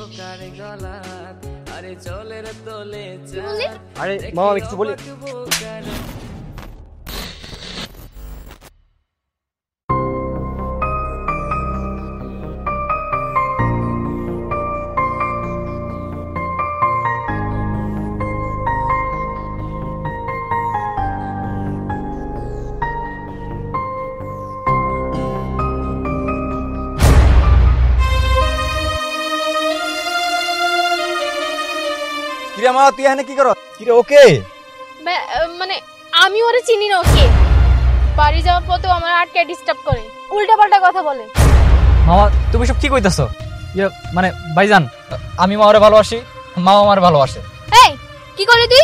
আরে মামা আমি কিছু বলি। কিরে মা তুই এখানে কি করো? কিরে ওকে? মানে আমি ওরে চিনি না, ওকে বাড়ি যাওয়ার পথে আমার আটকে ডিস্টার্ব করে, উল্টাপাল্টা কথা বলে। মামা তুমি সব কি কইতাছো? মানে ভাইজান আমি মাওরে ভালোবাসি, মাও আমার ভালোবাসে। এই কি করলি তুই?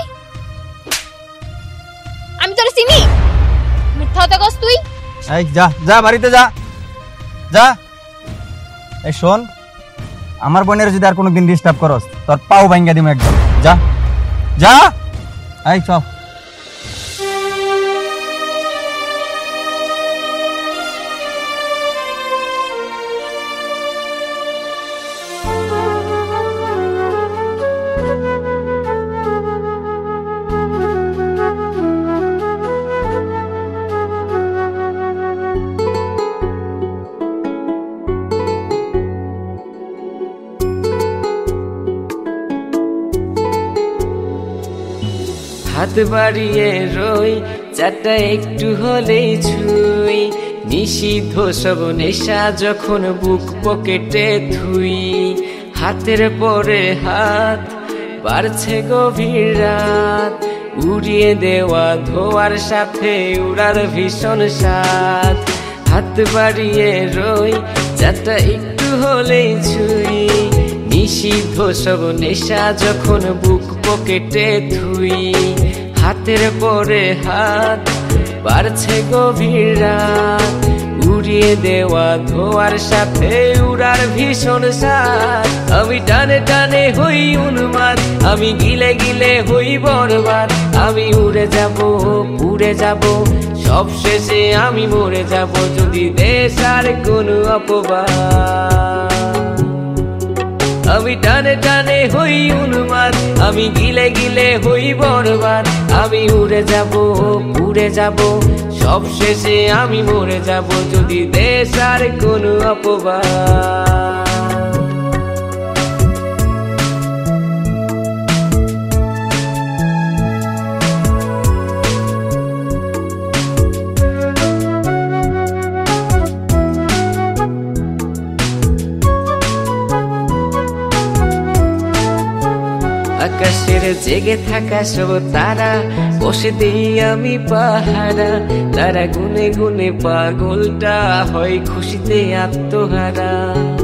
আমি তোরে চিনি? মিথ্যা কথা কস তুই। এই যা যা বাড়িতে যা যা। এই শোন, আমার বোনের যদি আর কোনোদিন ডিস্টার্ব করস তোর পাও ভাঙ্গা দিমু একদম। যা যা। এই চল। হাত বাড়িয়ে রই চারটা একটু হলেই ছুঁই, নিষিদ্ধ সব নেশা যখন বুক পকেটে থুই, হাতের পরে হাত বাড়ছে গভীর রাত, উড়িয়ে দেওয়া ধোয়ার সাথে উড়ার ভীষণ স্বাদ। হাত বাড়িয়ে রই চারটা একটু হলেই ছুঁই, নিষিদ্ধ সব নেশা যখন বুক পকেটে থুই, হাতের পরে হাত বাড়ছে গভীর রাত, উড়িয়ে দেওয়া ধোয়ার সাথে উড়ার ভীষণ স্বাদ। আমি টানে টানে হই উন্মাদ, আমি গিলে গিলে হই বরবাদ, আমি উড়ে যাব উড়ে যাব সব শেষে আমি মরে যাব যদি দেশ আর কোনো অপবাদ। আমি টানে টানে হই উন্মাদ, আমি গিলে গিলে হই বরবাদ, আমি উড়ে যাব সব শেষে আমি মরে যাব যদি দেশ আর কোনো অপবাদ। আকাশের জেগে থাকা সব তারা বসে দিই আমি পাহারা, তারা গুনে গুনে পাগলটা হয় খুশিতে আত্মহারা।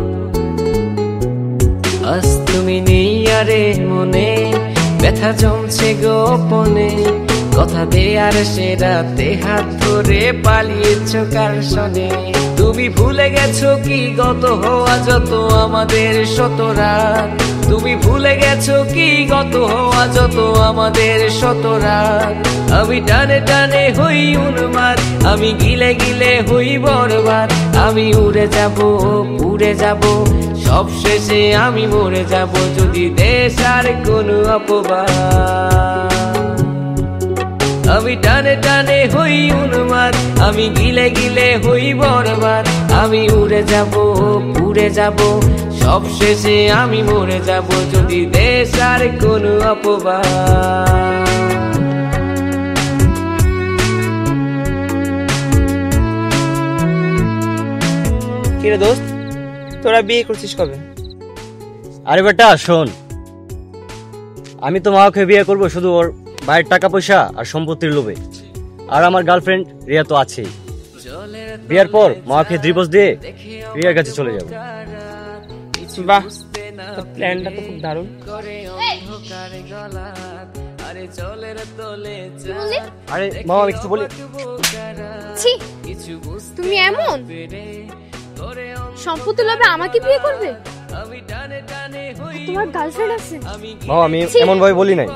আজ তুমি নেই আরে মনে, ব্যথা জমছে গোপনে, কথা দেয়ার সে রাতে হাত ধরে পালিয়েছ কার শনে। তুমি ভুলে গেছো কি গত হওয়া যত আমাদের শত রাত, তুমি ভুলে গেছো কি গত হওয়া যত আমাদের শত রাত। আমি টানে টানে হই উন্মাদ, আমি গিলে গিলে হই বরবাদ, আমি উড়ে যাব সব শেষে আমি মরে যাব যদি দেশ আর কোনো অপবাদ। আমি টানে টানে হই উন্মাদ, আমি গিলে গিলে হই বরবাদ, আমি উড়ে যাব সব শেষে আমি মরে যাব যদি দেশ আর কোনো অপবাদ। কিরে দোস্ত তোরা বিয়ে করছিস কবে? আরে বেটা শোন, আমি তো মাকে বিয়ে করব শুধু ওর ভাইয়ের টাকা পয়সা আর সম্পত্তির লোভে, আর আমার গার্লফ্রেন্ড রিয়া তো আছেই। বিয়ের পর মাকে ডিভোর্স দিয়ে রিয়ার কাছে চলে যাব। বাহ, প্ল্যানটা তো খুব দারুণ। আরে মামা আমি কিছু বলি। ছি, তুমি এমন সম্পত্তি লোভে আমাকে বিয়ে করবে? তোমার গার্লফ্রেন্ড আছে? মামা আমি এমন ভাবে বলি নাই।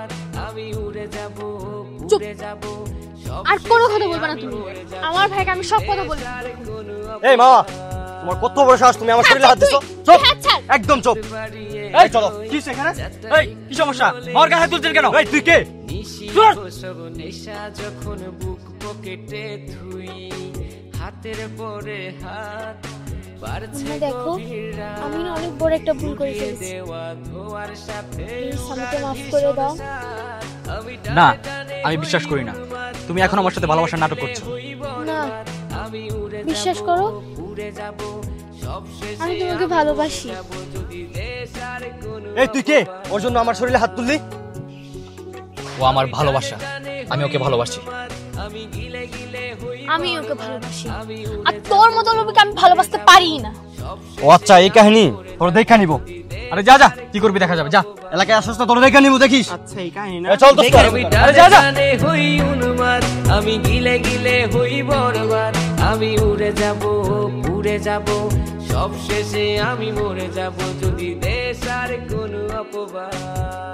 চুপ, আর কোনো কথা বলবে না তুমি। আমার ভাইকে আমি সব কথা বলবো। এই মামা, তোমার কত বড় সাহস, তুমি আমার শরীরে হাত দিছো? চুপ। হাত ছাড়। একদম চুপ। এই চলো। কি সেখানে? এই কি সমস্যা? আমার গায়ে হাত তুলছেন কেন? এই তুই কে? নেশা যখন বুক পকেটে থুই হাতের পরে হাত তোমরা দেখো আমি না অনেক বড় একটা ভুল করে ফেলেছি, প্লিজ আমাকে মাফ করে দাও। না, আমি বিশ্বাস করি না। তুমি এখন আমার সাথে ভালোবাসার নাটক করছো। না, বিশ্বাস করো, আমি তোমাকে ভালোবাসি। এই তুই কে? ওর জন্য আমার শরীরে হাত তুললি? ও আমার ভালোবাসা, আমি ওকে ভালোবাসি। আমি ওকে ভালোবাসি, আর তোর মতো লোককে আমি ভালোবাসতে পারি না। ও আচ্ছা, এই কাহিনী তোর দেখা নিব। আরে যা যা, কি করবি দেখা যাবে, যা। এলাকায় আসছ না, তোর দেখা নিব, দেখিস। আচ্ছা এই কাহিনী এ, চল তো। আরে যা যা। হই উন্মাদ আমি গিলে গিলে হই বরবাদ আমি উড়ে যাব উড়ে যাব সব শেষে আমি মরে যাব যদি দেশ আর কোনো অপবাদ